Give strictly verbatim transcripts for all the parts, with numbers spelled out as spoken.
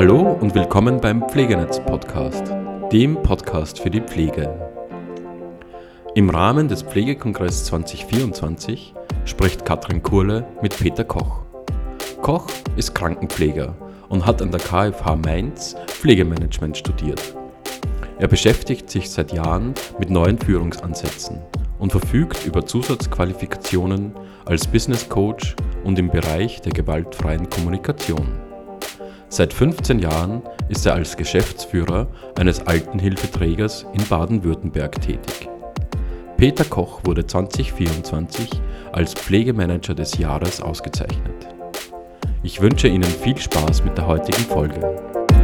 Hallo und willkommen beim Pflegenetz-Podcast, dem Podcast für die Pflege. Im Rahmen des Pflegekongress zwanzig vierundzwanzig spricht Katrin Kurle mit Peter Koch. Koch ist Krankenpfleger und hat an der K F H Mainz Pflegemanagement studiert. Er beschäftigt sich seit Jahren mit neuen Führungsansätzen und verfügt über Zusatzqualifikationen als Business Coach und im Bereich der gewaltfreien Kommunikation. Seit fünfzehn Jahren ist er als Geschäftsführer eines Altenhilfeträgers in Baden-Württemberg tätig. Peter Koch wurde zwanzig vierundzwanzig als Pflegemanager des Jahres ausgezeichnet. Ich wünsche Ihnen viel Spaß mit der heutigen Folge.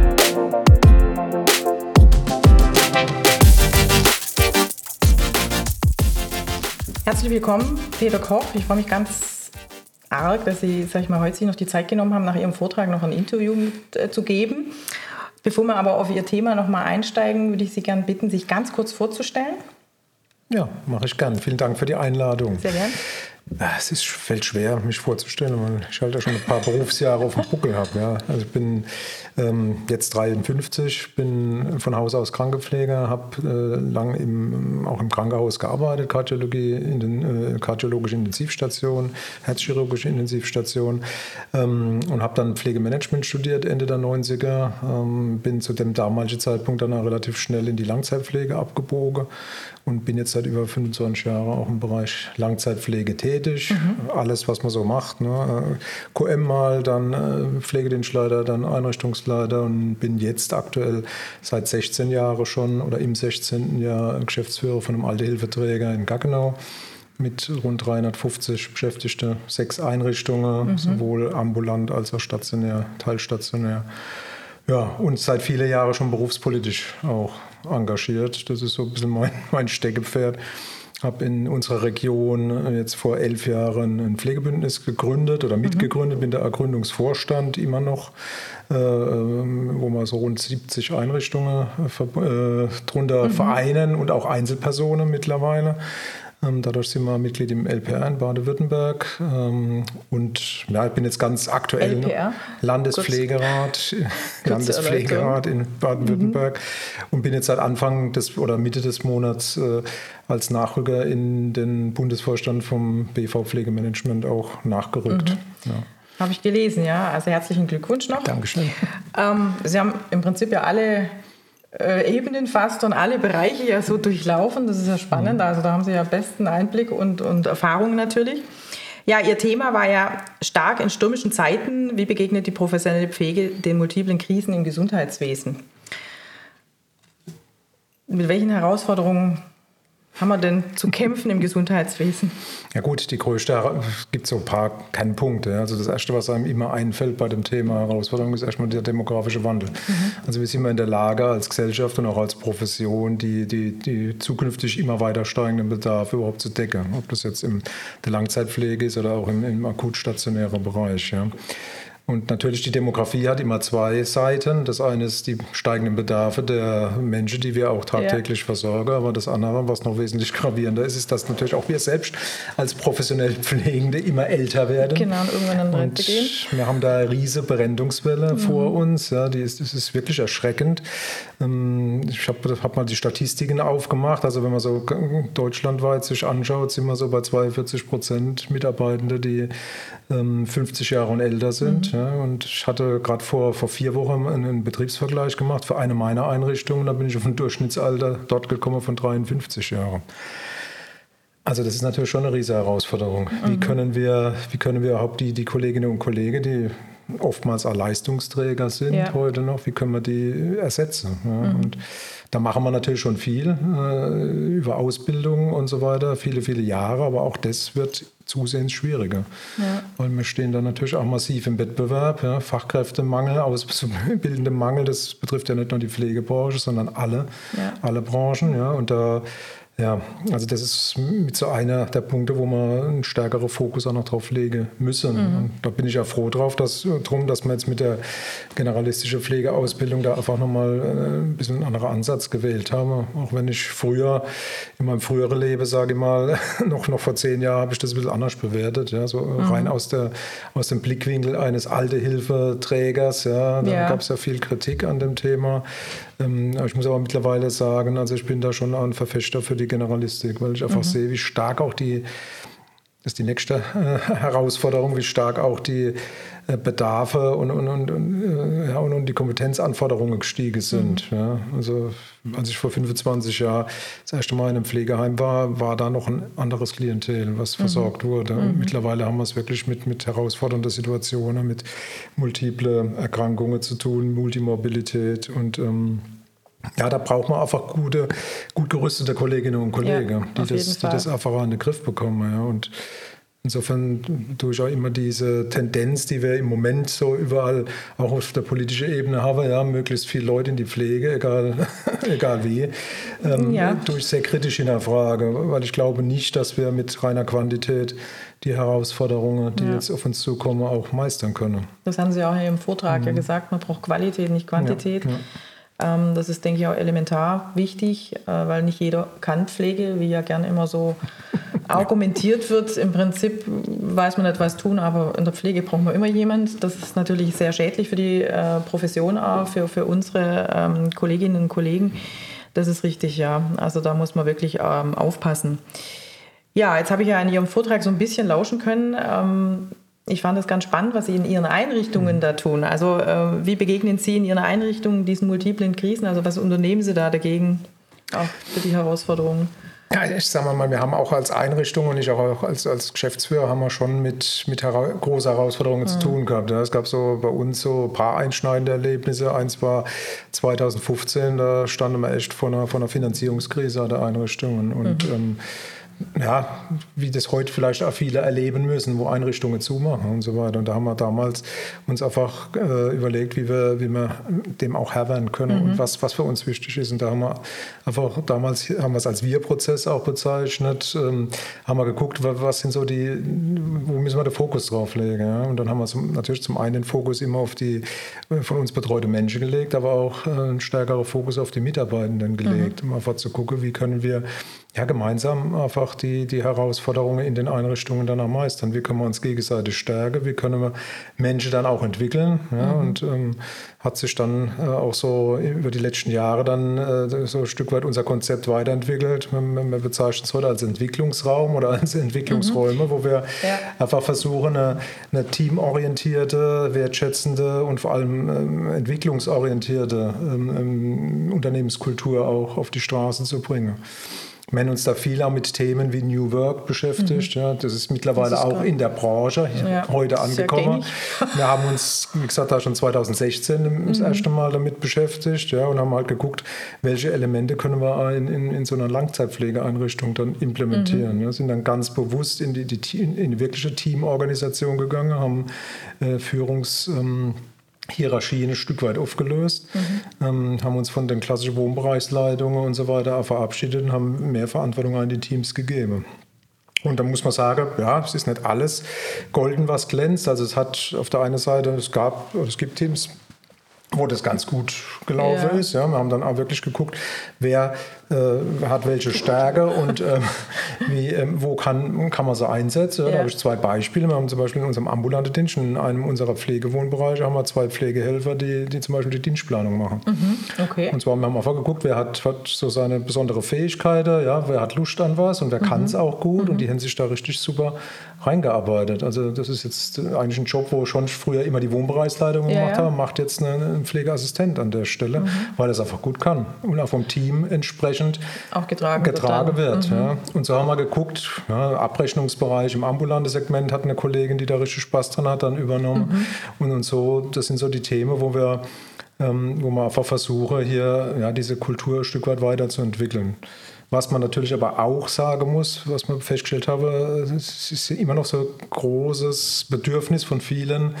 Herzlich willkommen, Peter Koch. Ich freue mich ganz arg, dass Sie, sag ich mal, heute sich noch die Zeit genommen haben, nach Ihrem Vortrag noch ein Interview mit, äh, zu geben. Bevor wir aber auf Ihr Thema noch mal einsteigen, würde ich Sie gerne bitten, sich ganz kurz vorzustellen. Ja, mache ich gern. Vielen Dank für die Einladung. Sehr gern. Es ist, fällt schwer, mich vorzustellen, weil ich halt ja schon ein paar Berufsjahre auf dem Buckel habe. Ja. Also ich bin ähm, jetzt dreiundfünfzig, bin von Haus aus Krankenpfleger, habe äh, lang im, auch im Krankenhaus gearbeitet, Kardiologie, in den, äh, kardiologische Intensivstation, herzchirurgische Intensivstation ähm, und habe dann Pflegemanagement studiert Ende der neunziger. Ähm, bin zu dem damaligen Zeitpunkt dann auch relativ schnell in die Langzeitpflege abgebogen und bin jetzt seit über fünfundzwanzig Jahren auch im Bereich Langzeitpflege tätig. Mhm. Alles, was man so macht. Ne? Q M mal, dann äh, Pflegedienstleiter, dann Einrichtungsleiter und bin jetzt aktuell seit sechzehn Jahren schon oder im sechzehnten Jahr Geschäftsführer von einem Altenhilfeträger in Gaggenau mit rund dreihundertfünfzig Beschäftigten, sechs Einrichtungen, mhm. sowohl ambulant als auch stationär, teilstationär. Ja, und seit vielen Jahren schon berufspolitisch auch engagiert. Das ist so ein bisschen mein, mein Steckenpferd. Ich habe in unserer Region jetzt vor elf Jahren ein Pflegebündnis gegründet oder mitgegründet, mhm. bin der Gründungsvorstand immer noch, äh, wo wir so rund siebzig Einrichtungen äh, drunter mhm. vereinen und auch Einzelpersonen mittlerweile. Ähm, dadurch sind wir Mitglied im L P R in Baden-Württemberg ähm, und ja, ich bin jetzt ganz aktuell L P R? Landespflegerat, Landespflegerat in Baden-Württemberg mhm. und bin jetzt seit Anfang des oder Mitte des Monats äh, als Nachrücker in den Bundesvorstand vom B V Pflegemanagement auch nachgerückt. Mhm. Ja. Habe ich gelesen, ja. Also herzlichen Glückwunsch noch. Dankeschön. Ähm, Sie haben im Prinzip ja alle äh, Ebenen fast und alle Bereiche ja so durchlaufen. Das ist ja spannend. Mhm. Also da haben Sie ja besten Einblick und, und Erfahrung natürlich. Ja, Ihr Thema war ja stark in stürmischen Zeiten. Wie begegnet die professionelle Pflege den multiplen Krisen im Gesundheitswesen? Mit welchen Herausforderungen haben wir denn zu kämpfen im Gesundheitswesen? Ja gut, die größte, es gibt so ein paar Kernpunkte. Also das Erste, was einem immer einfällt bei dem Thema Herausforderung, ist erstmal der demografische Wandel. Mhm. Also wir sind immer in der Lage als Gesellschaft und auch als Profession, die, die, die zukünftig immer weiter steigenden Bedarfe überhaupt zu decken. Ob das jetzt in der Langzeitpflege ist oder auch im, im akut-stationären Bereich. Ja. Und natürlich die Demografie hat immer zwei Seiten. Das eine ist die steigenden Bedarfe der Menschen, die wir auch tagtäglich ja. versorgen. Aber das andere, was noch wesentlich gravierender ist, ist, dass natürlich auch wir selbst als professionell Pflegende immer älter werden. Genau, und irgendwann in Rente gehen. Wir haben da eine riesige Berendungswelle mhm. vor uns. Ja, die ist, das ist wirklich erschreckend. Ich habe hab mal die Statistiken aufgemacht. Also wenn man so deutschlandweit sich anschaut, sind wir so bei zweiundvierzig Prozent Mitarbeitende, die fünfzig Jahre und älter sind. Mhm. Ja, und ich hatte gerade vor, vor vier Wochen einen Betriebsvergleich gemacht für eine meiner Einrichtungen. Da bin ich auf ein Durchschnittsalter dort gekommen von dreiundfünfzig Jahren. Also das ist natürlich schon eine riesige Herausforderung. Mhm. Wie können wir, wie können wir überhaupt die, die Kolleginnen und Kollegen, die oftmals auch Leistungsträger sind ja. heute noch, wie können wir die ersetzen? Ja, mhm. Und da machen wir natürlich schon viel äh, über Ausbildung und so weiter, viele, viele Jahre, aber auch das wird zusehends schwieriger. Ja. Weil wir stehen da natürlich auch massiv im Wettbewerb. Ja. Fachkräftemangel, ausbildende Mangel, das betrifft ja nicht nur die Pflegebranche, sondern alle, ja. alle Branchen. Ja. Und da Ja, also das ist mit so einer der Punkte, wo man einen stärkeren Fokus auch noch drauf legen müssen. Mhm. Und da bin ich ja froh drauf, dass, drum, dass wir jetzt mit der generalistischen Pflegeausbildung da einfach nochmal ein bisschen einen anderen Ansatz gewählt haben. Auch wenn ich früher, in meinem früheren Leben, sage ich mal, noch, noch vor zehn Jahren habe ich das ein bisschen anders bewertet. Ja, so mhm. rein aus, der, aus dem Blickwinkel eines Alte-Hilfe-Trägers. Ja, da ja. gab es ja viel Kritik an dem Thema. Ähm, ich muss aber mittlerweile sagen, also ich bin da schon ein Verfechter für die Generalistik, weil ich einfach mhm. sehe, wie stark auch die, das ist die nächste äh, Herausforderung, wie stark auch die äh, Bedarfe und, und, und, und, äh, ja, und, und die Kompetenzanforderungen gestiegen sind. Mhm. Ja. Also als ich vor fünfundzwanzig Jahren das erste Mal in einem Pflegeheim war, war da noch ein anderes Klientel, was mhm. versorgt wurde. Mhm. Und mittlerweile haben wir es wirklich mit, mit herausfordernden Situationen, mit multiple Erkrankungen zu tun, Multimorbidität und ähm, ja, da braucht man einfach gute, gut gerüstete Kolleginnen und Kollegen, ja, die, das, die das einfach in den Griff bekommen. Ja. Und insofern tue ich auch immer diese Tendenz, die wir im Moment so überall auch auf der politischen Ebene haben, ja, möglichst viele Leute in die Pflege, egal, egal wie, ähm, ja. tue ich sehr kritisch hinterfragen, weil ich glaube nicht, dass wir mit reiner Quantität die Herausforderungen, die ja. jetzt auf uns zukommen, auch meistern können. Das haben Sie auch im Vortrag mhm. ja gesagt, man braucht Qualität, nicht Quantität. Ja, ja. Das ist, denke ich, auch elementar wichtig, weil nicht jeder kann Pflege, wie ja gern immer so argumentiert wird. Im Prinzip weiß man nicht, was tun, aber in der Pflege braucht man immer jemand. Das ist natürlich sehr schädlich für die Profession auch, für, für unsere Kolleginnen und Kollegen. Das ist richtig, ja. Also da muss man wirklich aufpassen. Ja, jetzt habe ich ja in Ihrem Vortrag so ein bisschen lauschen können. Ich fand das ganz spannend, was Sie in Ihren Einrichtungen mhm. da tun. Also äh, wie begegnen Sie in Ihren Einrichtungen diesen multiplen Krisen? Also was unternehmen Sie da dagegen, auch für die Herausforderungen? Ja, ich sage mal, wir haben auch als Einrichtung und ich auch als, als Geschäftsführer haben wir schon mit, mit hera- großen Herausforderungen mhm. zu tun gehabt. Ja, es gab so bei uns so ein paar einschneidende Erlebnisse. Eins war zweitausendfünfzehn, da standen wir echt vor einer, vor einer Finanzierungskrise der Einrichtungen. Und mhm. ähm, ja, wie das heute vielleicht auch viele erleben müssen, wo Einrichtungen zumachen und so weiter. Und da haben wir damals uns einfach äh, überlegt, wie wir, wie wir dem auch Herr werden können mhm. und was, was für uns wichtig ist. Und da haben wir einfach damals haben wir es als Wir-Prozess auch bezeichnet, ähm, haben wir geguckt, was sind so die, wo müssen wir den Fokus drauf legen. Ja? Und dann haben wir zum, natürlich zum einen den Fokus immer auf die von uns betreute Menschen gelegt, aber auch äh, einen stärkeren Fokus auf die Mitarbeitenden gelegt, mhm. um einfach zu gucken, wie können wir ja, gemeinsam einfach die, die Herausforderungen in den Einrichtungen dann auch meistern. Wie können wir uns gegenseitig stärken? Wie können wir Menschen dann auch entwickeln? Ja, mhm. Und ähm, hat sich dann äh, auch so über die letzten Jahre dann äh, so ein Stück weit unser Konzept weiterentwickelt. Wir, wir bezeichnen es heute als Entwicklungsraum oder als Entwicklungsräume, mhm. wo wir ja. einfach versuchen, eine, eine teamorientierte, wertschätzende und vor allem ähm, entwicklungsorientierte ähm, Unternehmenskultur auch auf die Straße zu bringen. Wir haben uns da viel auch mit Themen wie New Work beschäftigt. Mhm. Ja, das ist mittlerweile das ist auch geil. In der Branche ja, heute angekommen. Wir haben uns, wie gesagt, da schon zweitausendsechzehn mhm. das erste Mal damit beschäftigt, ja, und haben halt geguckt, welche Elemente können wir in, in, in so einer Langzeitpflegeeinrichtung dann implementieren. Mhm. Ja, sind dann ganz bewusst in die, die, in die wirkliche Teamorganisation gegangen, haben äh, Führungs... Ähm, Hierarchien ein Stück weit aufgelöst, mhm. ähm, haben uns von den klassischen Wohnbereichsleitungen und so weiter verabschiedet und haben mehr Verantwortung an die Teams gegeben. Und da muss man sagen, ja, es ist nicht alles golden, was glänzt. Also es hat auf der einen Seite, es gab, es gibt Teams, wo das ganz gut gelaufen ja. ist. Ja, wir haben dann auch wirklich geguckt, wer äh, hat welche Stärke und äh, wie, äh, wo kann, kann man sie einsetzen. Ja. Da habe ich zwei Beispiele. Wir haben zum Beispiel in unserem ambulanten Dienst, in einem unserer Pflegewohnbereiche, haben wir zwei Pflegehelfer, die, die zum Beispiel die Dienstplanung machen. Mhm. Okay. Und zwar haben wir einfach geguckt, wer hat, hat so seine besondere Fähigkeiten, ja, wer hat Lust an was und wer mhm. kann es auch gut mhm. und die haben sich da richtig super reingearbeitet. Also das ist jetzt eigentlich ein Job, wo schon früher immer die Wohnbereichsleitung ja, gemacht ja. haben, macht jetzt ein Pflegeassistent an der Stelle, mhm. weil er es einfach gut kann und auch vom Team entsprechend auch getragen, getragen wird. wird mhm. ja. Und so haben wir geguckt, ja, Abrechnungsbereich im ambulanten Segment hat eine Kollegin, die da richtig Spaß dran hat, dann übernommen. Mhm. Und, und so, das sind so die Themen, wo wir, ähm, wo man einfach versuchen, hier ja, diese Kultur ein Stück weit weiterzuentwickeln. Was man natürlich aber auch sagen muss, was man festgestellt habe, es ist immer noch so ein großes Bedürfnis von vielen,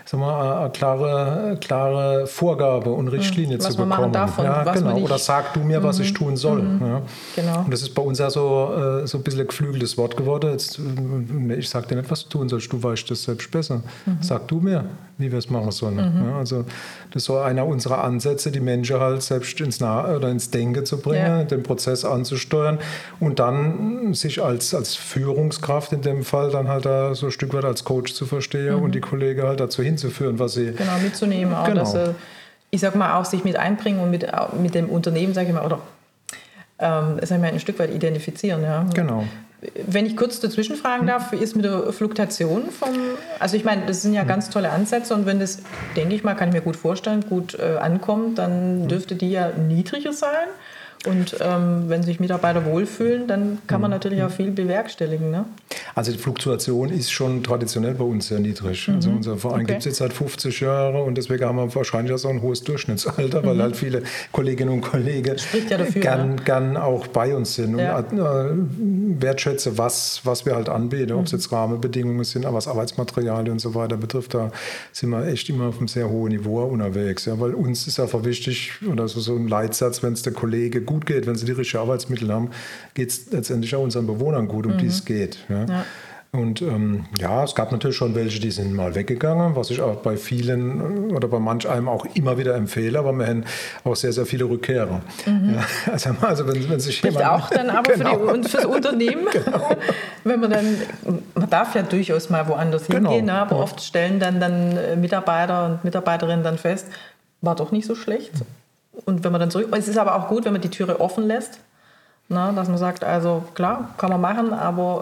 sagen wir, eine, eine klare, klare Vorgabe und Richtlinie was zu man bekommen. machen darf und ja, was genau. man nicht. Oder sag du mir, was ich tun soll. Mhm. Ja. Genau. Und das ist bei uns ja so, so ein bisschen ein geflügeltes Wort geworden. Jetzt, ich sage dir nicht, was du tun sollst, du weißt das selbst besser. Mhm. Sag du mir, wie wir es machen sollen. Mhm. Ja, also das ist so einer unserer Ansätze, die Menschen halt selbst ins, Nah- oder ins Denken zu bringen, ja. den Prozess anzusteuern und dann sich als, als Führungskraft in dem Fall dann halt da so ein Stück weit als Coach zu verstehen mhm. und die Kollegen halt dazu hinzuführen, was sie... Genau, mitzunehmen auch, genau. dass sie, ich sag mal, auch sich mit einbringen und mit, mit dem Unternehmen, sage ich mal, oder ähm, sag ich mal, ein Stück weit identifizieren. Ja. Genau. Wenn ich kurz dazwischen fragen darf, ist mit der Fluktuation vom, also ich meine, das sind ja ganz tolle Ansätze und wenn das, denke ich mal, kann ich mir gut vorstellen, gut äh, ankommt, dann dürfte die ja niedriger sein. Und ähm, wenn sich Mitarbeiter wohlfühlen, dann kann man natürlich auch viel bewerkstelligen. Ne? Also die Fluktuation ist schon traditionell bei uns sehr niedrig. Mhm. Also unser Verein okay. gibt es jetzt seit fünfzig Jahren und deswegen haben wir wahrscheinlich auch so ein hohes Durchschnittsalter, mhm. weil halt viele Kolleginnen und Kollegen Spricht ja dafür, gern, ne? gern auch bei uns sind ja. und äh, wertschätzen, was, was wir halt anbieten, mhm. ob es jetzt Rahmenbedingungen sind, aber was Arbeitsmaterialien und so weiter betrifft, da sind wir echt immer auf einem sehr hohen Niveau unterwegs. Ja, weil uns ist einfach wichtig, oder so, so ein Leitsatz, wenn es der Kollege gut geht, wenn sie die richtigen Arbeitsmittel haben, geht es letztendlich auch unseren Bewohnern gut, um mhm. die es geht. Ja. Ja. Und ähm, ja, es gab natürlich schon welche, die sind mal weggegangen, was ich auch bei vielen oder bei manch einem auch immer wieder empfehle, aber wir haben auch sehr, sehr viele Rückkehrer. Mhm. Ja, also, also wenn, wenn sich jemand... auch dann aber genau. für, die, und fürs Unternehmen, genau. wenn man dann, man darf ja durchaus mal woanders genau. hingehen, aber ja. oft stellen dann, dann Mitarbeiter und Mitarbeiterinnen dann fest, war doch nicht so schlecht. Und wenn man dann zurück, es ist aber auch gut, wenn man die Türe offen lässt, na, dass man sagt, also klar, kann man machen, aber...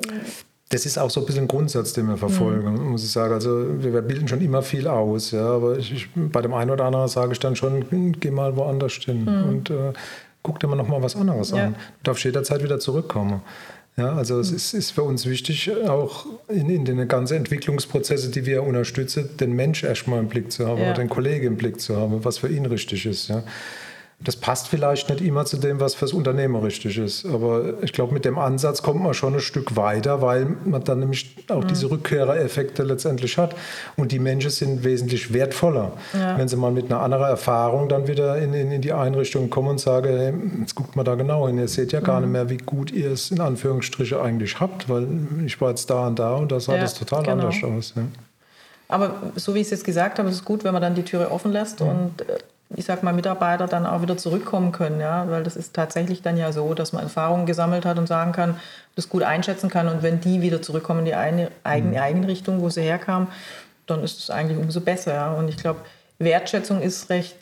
Das ist auch so ein bisschen ein Grundsatz, den wir verfolgen, mhm. muss ich sagen. Also wir bilden schon immer viel aus, ja, aber ich, ich, bei dem einen oder anderen sage ich dann schon, geh mal woanders hin mhm. und äh, guck dir mal noch mal was anderes ja. an. Du darfst jederzeit wieder zurückkommen. Ja, also es ist, ist für uns wichtig, auch in, in den ganzen Entwicklungsprozessen, die wir unterstützen, den Mensch erstmal im Blick zu haben, ja. oder den Kollegen im Blick zu haben, was für ihn richtig ist. Ja. Das passt vielleicht nicht immer zu dem, was fürs Unternehmen richtig ist. Aber ich glaube, mit dem Ansatz kommt man schon ein Stück weiter, weil man dann nämlich auch mhm. diese Rückkehrereffekte letztendlich hat. Und die Menschen sind wesentlich wertvoller, ja. wenn sie mal mit einer anderen Erfahrung dann wieder in, in, in die Einrichtung kommen und sagen, hey, jetzt guckt mal da genau hin. Ihr seht ja gar mhm. nicht mehr, wie gut ihr es in Anführungsstriche eigentlich habt, weil ich war jetzt da und da und da sah ja, das total genau. anders aus. Ja. Aber so wie ich es jetzt gesagt habe, ist es gut, wenn man dann die Türe offen lässt mhm. und äh, ich sag mal, Mitarbeiter dann auch wieder zurückkommen können, ja, weil das ist tatsächlich dann ja so, dass man Erfahrungen gesammelt hat und sagen kann, das gut einschätzen kann und wenn die wieder zurückkommen in die eine, eigene mhm. Eigenrichtung, wo sie herkamen, dann ist es eigentlich umso besser, ja. Und ich glaube, Wertschätzung ist recht,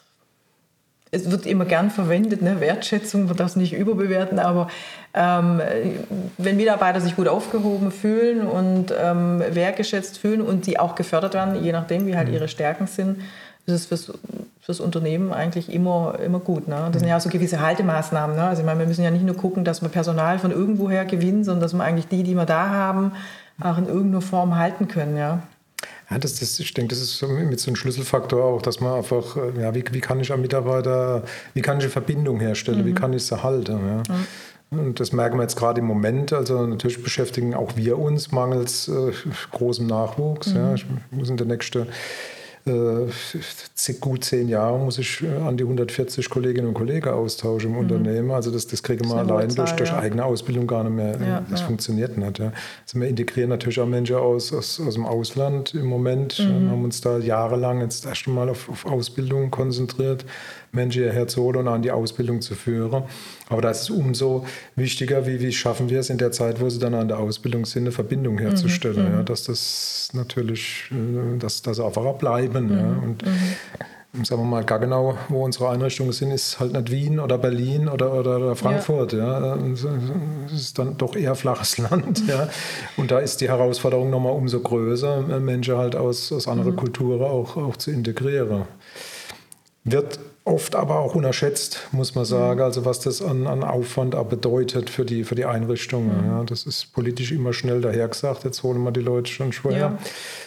es wird immer gern verwendet, ne? Wertschätzung, man darf es nicht überbewerten, aber ähm, wenn Mitarbeiter sich gut aufgehoben fühlen und ähm, wertgeschätzt fühlen und die auch gefördert werden, je nachdem, wie halt ihre Stärken sind, das ist fürs, fürs Unternehmen eigentlich immer, immer gut. Ne? Das sind ja auch so gewisse Haltemaßnahmen. Ne? Also ich meine, wir müssen ja nicht nur gucken, dass wir Personal von irgendwoher gewinnen, sondern dass wir eigentlich die, die wir da haben, auch in irgendeiner Form halten können. Ja, ja das, das, ich denke, das ist so mit so einem Schlüsselfaktor auch, dass man einfach, ja, wie, wie kann ich am Mitarbeiter, wie kann ich eine Verbindung herstellen, mhm. wie kann ich sie halten. Ja? Mhm. Und das merken wir jetzt gerade im Moment. Also natürlich beschäftigen auch wir uns mangels äh, großem Nachwuchs. Mhm. Ja? Ich muss in der nächsten gut zehn Jahre muss ich an die hundertvierzig Kolleginnen und Kollegen austauschen im mhm. Unternehmen. Also das, das kriegen wir allein Zahl, durch, durch ja. eigene Ausbildung gar nicht mehr. Ja, das ja. funktioniert nicht. Ja. Also wir integrieren natürlich auch Menschen aus, aus, aus dem Ausland im Moment. Mhm. Wir haben uns da jahrelang jetzt erst einmal auf, auf Ausbildung konzentriert, Menschen hierher zu holen und an die Ausbildung zu führen. Aber das ist umso wichtiger, wie, wie schaffen wir es in der Zeit, wo sie dann an der Ausbildung sind, eine Verbindung herzustellen. Mhm. Ja, dass das natürlich, dass das einfach bleiben. Mhm. Ja. Und mhm. sagen wir mal, gar genau, wo unsere Einrichtungen sind, ist halt nicht Wien oder Berlin oder, oder, oder Frankfurt. Ja. Ja. Es ist dann doch eher flaches Land. Ja. Und da ist die Herausforderung nochmal umso größer, Menschen halt aus, aus anderen mhm. Kulturen auch, auch zu integrieren. Wird oft aber auch unterschätzt, muss man sagen, also was das an, an Aufwand auch bedeutet für die, für die Einrichtungen. Mhm. Ja, das ist politisch immer schnell dahergesagt, jetzt holen wir die Leute schon schwer.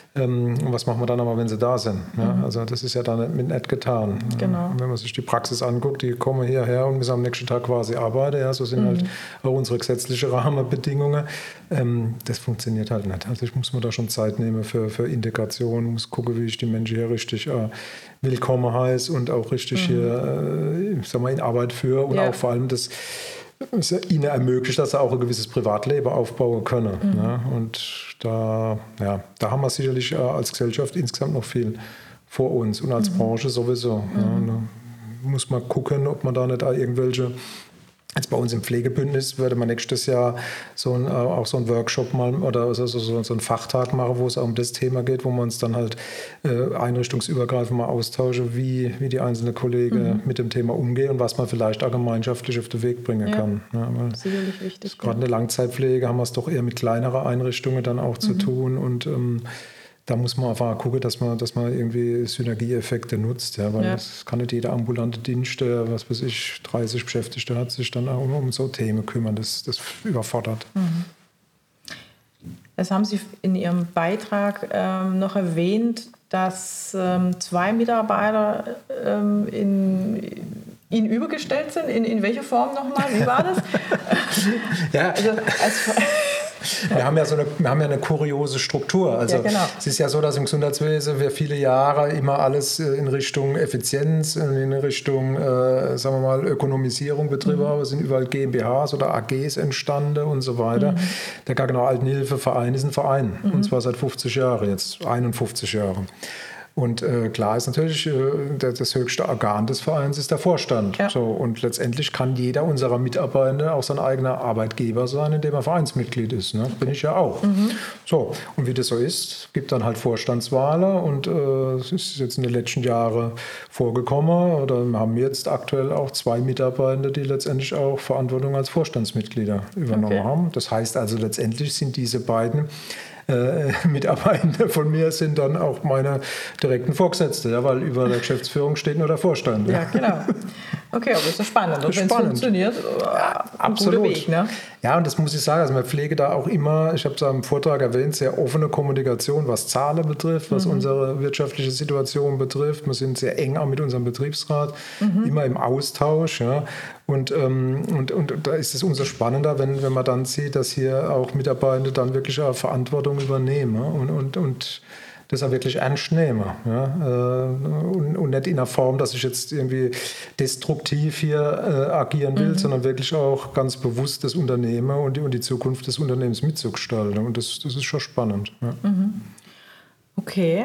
Ähm, und was machen wir dann aber, wenn sie da sind? Ja? Mhm. Also das ist ja dann mit nicht getan. Genau. Wenn man sich die Praxis anguckt, die kommen hierher und müssen am nächsten Tag quasi arbeiten. Ja? So sind mhm. halt auch unsere gesetzlichen Rahmenbedingungen. Ähm, das funktioniert halt nicht. Also ich muss mir da schon Zeit nehmen für, für Integration, muss gucken, wie ich die Menschen hier richtig äh, willkommen heiße und auch richtig mhm. hier äh, ich sag mal, in Arbeit führe und ja. auch vor allem das es ihnen ermöglicht, dass sie auch ein gewisses Privatleben aufbauen können. Mhm. Ja? Und da, ja, da haben wir sicherlich äh, als Gesellschaft insgesamt noch viel vor uns und als mhm. Branche sowieso. Mhm. Ja, da muss man gucken, ob man da nicht auch irgendwelche. Jetzt bei uns im Pflegebündnis würde man nächstes Jahr so ein, auch so einen Workshop mal oder also so, so einen Fachtag machen, wo es auch um das Thema geht, wo wir uns dann halt äh, einrichtungsübergreifend mal austauschen, wie, wie die einzelnen Kollegen mhm. mit dem Thema umgehen und was man vielleicht auch gemeinschaftlich auf den Weg bringen ja, kann. Ja, sicherlich wichtig. Gerade in der Langzeitpflege haben wir es doch eher mit kleineren Einrichtungen dann auch mhm. zu tun und ähm, da muss man einfach gucken, dass man, dass man irgendwie Synergieeffekte nutzt, ja, weil ja. das kann nicht jeder ambulante Dienst, der, was weiß ich, dreißig Beschäftigte hat, sich dann auch um, um so Themen kümmern. Das, das überfordert. Mhm. Das haben Sie in Ihrem Beitrag ähm, noch erwähnt, dass ähm, zwei Mitarbeiter ähm, in, Ihnen übergestellt sind. In, in welcher Form nochmal? Wie war das? ja, also, als Wir haben, ja so eine, wir haben ja eine kuriose Struktur. Also ja, genau. Es ist ja so, dass im Gesundheitswesen wir viele Jahre immer alles in Richtung Effizienz, in Richtung äh, sagen wir mal, Ökonomisierung betrieben haben. Mhm. Es sind überall GmbHs oder A Gs entstanden und so weiter. Mhm. Der Gaggenauer Altenhilfeverein ist ein Verein. Mhm. Und zwar seit fünfzig Jahren, jetzt einundfünfzig Jahre. Und äh, klar ist natürlich, äh, der, das höchste Organ des Vereins ist der Vorstand. Ja. So, und letztendlich kann jeder unserer Mitarbeiter auch sein eigener Arbeitgeber sein, indem er Vereinsmitglied ist. Ne? Bin ich ja auch. Mhm. So, und wie das so ist, gibt dann halt Vorstandswahlen und es äh, ist jetzt in den letzten Jahren vorgekommen. Oder wir haben jetzt aktuell auch zwei Mitarbeiter, die letztendlich auch Verantwortung als Vorstandsmitglieder übernommen okay. haben. Das heißt also, letztendlich sind diese beiden Äh, Mitarbeiter von mir sind dann auch meine direkten Vorgesetzte, ja, weil über der Geschäftsführung steht nur der Vorstand. Ja, genau. Okay, aber ist das spannend. Und wenn es funktioniert, ja, ein guter Weg. Ne? Ja, und das muss ich sagen, also man pflege da auch immer, ich habe es am Vortrag erwähnt, sehr offene Kommunikation, was Zahlen betrifft, was mhm. unsere wirtschaftliche Situation betrifft. Wir sind sehr eng auch mit unserem Betriebsrat, mhm. immer im Austausch. Ja. Und, ähm, und, und da ist es umso spannender, wenn, wenn man dann sieht, dass hier auch Mitarbeiter dann wirklich auch Verantwortung übernehmen und, und, und das auch wirklich ernst nehmen. Ja? Und, und nicht in einer Form, dass ich jetzt irgendwie destruktiv hier äh, agieren will, mhm. sondern wirklich auch ganz bewusst das Unternehmen und die, und die Zukunft des Unternehmens mitzugestalten. Und das, das ist schon spannend. Ja. Mhm. Okay.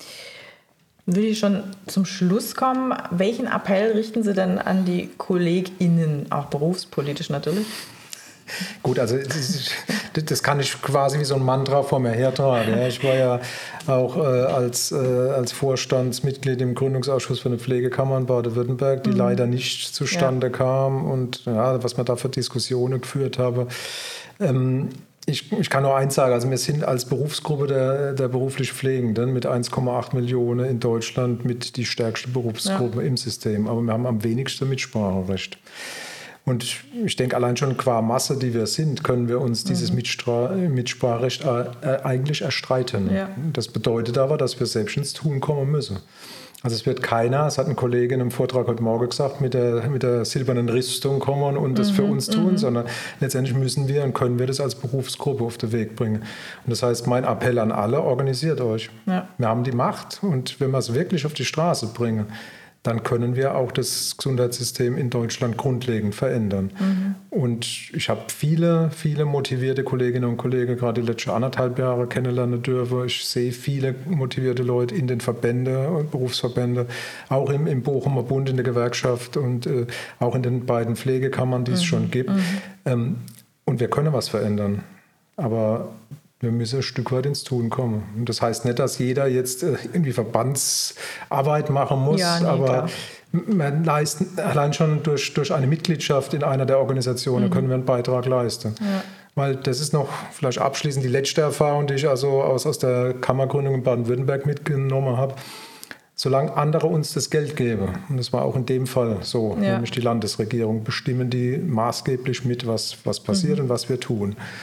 Dann will ich schon zum Schluss kommen. Welchen Appell richten Sie denn an die KollegInnen, auch berufspolitisch natürlich? Gut, also das, das kann ich quasi wie so ein Mantra vor mir hertragen. Ich war ja auch äh, als, äh, als Vorstandsmitglied im Gründungsausschuss für eine Pflegekammer in Baden-Württemberg, die mhm. leider nicht zustande ja. kam und ja, was man da für Diskussionen geführt habe. Ähm, Ich, ich kann nur eins sagen, also wir sind als Berufsgruppe der, der beruflich Pflegenden mit eins Komma acht Millionen in Deutschland mit die stärkste Berufsgruppe ja. im System, aber wir haben am wenigsten Mitspracherecht. Und ich denke, allein schon qua Masse, die wir sind, können wir uns dieses mhm. Mitstra- Mitspracherecht äh, eigentlich erstreiten. Ja. Das bedeutet aber, dass wir selbst ins Tun kommen müssen. Also es wird keiner, das hat ein Kollege in einem Vortrag heute Morgen gesagt, mit der, mit der silbernen Rüstung kommen und das mhm, für uns tun, mhm. sondern letztendlich müssen wir und können wir das als Berufsgruppe auf den Weg bringen. Und das heißt, mein Appell an alle, organisiert euch. Ja. Wir haben die Macht und wenn wir es wirklich auf die Straße bringen, dann können wir auch das Gesundheitssystem in Deutschland grundlegend verändern. Mhm. Und ich habe viele, viele motivierte Kolleginnen und Kollegen gerade die letzten anderthalb Jahre kennenlernen dürfen. Ich sehe viele motivierte Leute in den Verbänden, Berufsverbände, auch im, im Bochumer Bund, in der Gewerkschaft und äh, auch in den beiden Pflegekammern, die es mhm. schon gibt. Mhm. Ähm, und wir können was verändern. Aber wir müssen ein Stück weit ins Tun kommen. Und das heißt nicht, dass jeder jetzt irgendwie Verbandsarbeit machen muss, ja, nee, aber klar. Man leisten, allein schon durch, durch eine Mitgliedschaft in einer der Organisationen mhm. können wir einen Beitrag leisten. Ja. Weil das ist noch vielleicht abschließend die letzte Erfahrung, die ich also aus, aus der Kammergründung in Baden-Württemberg mitgenommen habe. Solange andere uns das Geld geben, und das war auch in dem Fall so, ja. nämlich die Landesregierung, bestimmen die maßgeblich mit, was, was passiert mhm. und was wir tun.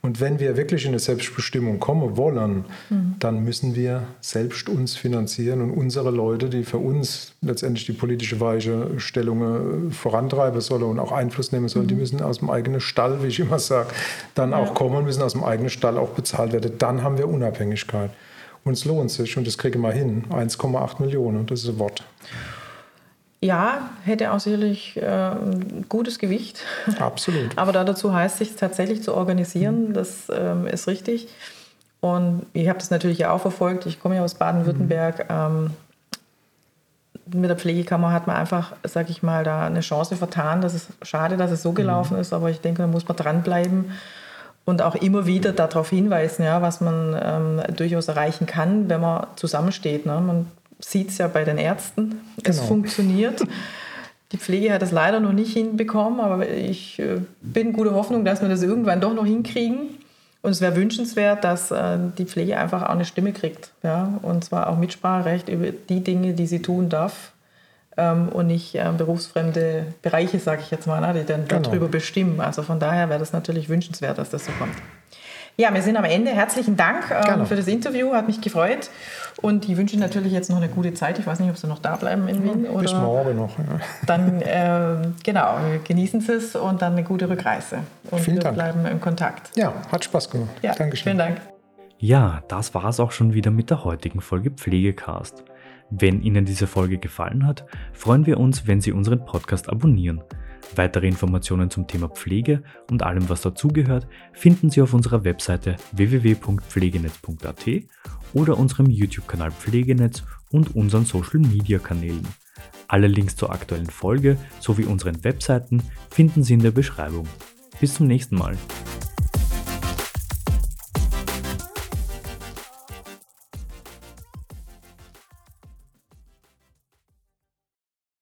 Und wenn wir wirklich in eine Selbstbestimmung kommen wollen, mhm. dann müssen wir selbst uns finanzieren und unsere Leute, die für uns letztendlich die politische Weichenstellung vorantreiben sollen und auch Einfluss nehmen sollen, mhm. die müssen aus dem eigenen Stall, wie ich immer sage, dann ja. auch kommen, müssen aus dem eigenen Stall auch bezahlt werden. Dann haben wir Unabhängigkeit. Und es lohnt sich und das kriege ich mal hin. eins Komma acht Millionen, das ist ein Wort. Ja, hätte auch sicherlich äh, ein gutes Gewicht. Absolut. Aber dazu heißt es sich tatsächlich zu organisieren, das ähm, ist richtig. Und ich habe das natürlich auch verfolgt. Ich komme ja aus Baden-Württemberg. Ähm, mit der Pflegekammer hat man einfach, sage ich mal, da eine Chance vertan. Das ist schade, dass es so gelaufen mhm. ist, aber ich denke, da muss man dranbleiben und auch immer wieder darauf hinweisen, ja, was man ähm, durchaus erreichen kann, wenn man zusammensteht. Ne? Man sieht es ja bei den Ärzten, es genau. funktioniert. Die Pflege hat es leider noch nicht hinbekommen, aber ich äh, bin guter Hoffnung, dass wir das irgendwann doch noch hinkriegen. Und es wäre wünschenswert, dass äh, die Pflege einfach auch eine Stimme kriegt. Ja? Und zwar auch Mitspracherecht über die Dinge, die sie tun darf. Ähm, und nicht äh, berufsfremde Bereiche, sage ich jetzt mal, ne, die dann genau. darüber bestimmen. Also von daher wäre das natürlich wünschenswert, dass das so kommt. Ja, wir sind am Ende. Herzlichen Dank ähm, für das Interview, hat mich gefreut. Und ich wünsche Ihnen natürlich jetzt noch eine gute Zeit. Ich weiß nicht, ob Sie noch da bleiben in Wien. Oder bis morgen noch. Ja. Dann, äh, genau, genießen Sie es und dann eine gute Rückreise. Und Vielen wir Dank. bleiben im Kontakt. Ja, hat Spaß gemacht. Ja, Dankeschön. Vielen Dank. Ja, das war es auch schon wieder mit der heutigen Folge Pflegecast. Wenn Ihnen diese Folge gefallen hat, freuen wir uns, wenn Sie unseren Podcast abonnieren. Weitere Informationen zum Thema Pflege und allem, was dazugehört, finden Sie auf unserer Webseite w w w punkt pflegenetz punkt a t oder unserem YouTube-Kanal Pflegenetz und unseren Social-Media-Kanälen. Alle Links zur aktuellen Folge sowie unseren Webseiten finden Sie in der Beschreibung. Bis zum nächsten Mal.